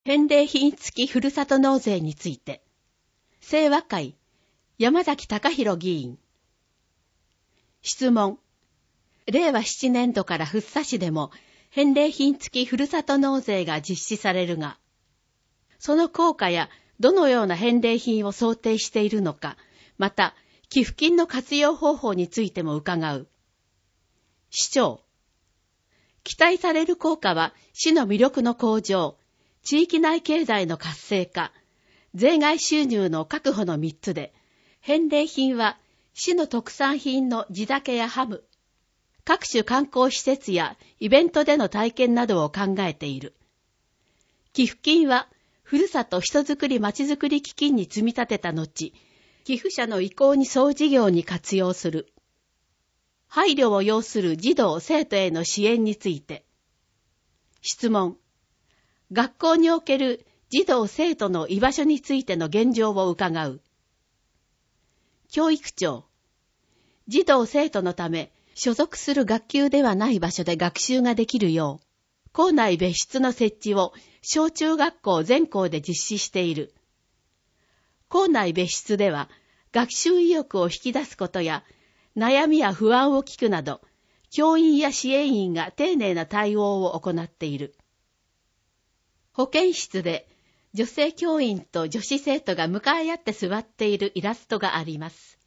返礼品付きふるさと納税について、清和会、山崎隆弘議員。質問。令和7年度から福生市でも返礼品付きふるさと納税が実施されるが、その効果やどのような返礼品を想定しているのか、また寄付金の活用方法についても伺う。市長。期待される効果は市の魅力の向上、地域内経済の活性化、税外収入の確保の3つで、返礼品は市の特産品の地酒やハム、各種観光施設やイベントでの体験などを考えている。寄付金は、ふるさと人づくりまちづくり基金に積み立てた後、寄付者の意向に総事業に活用する。配慮を要する児童生徒への支援について。質問。学校における児童生徒の居場所についての現状を伺う。教育長。児童生徒のため、所属する学級ではない場所で学習ができるよう、校内別室の設置を小中学校全校で実施している。校内別室では、学習意欲を引き出すことや、悩みや不安を聞くなど、教員や支援員が丁寧な対応を行っている。保健室で女性教員と女子生徒が向かい合って座っているイラストがあります。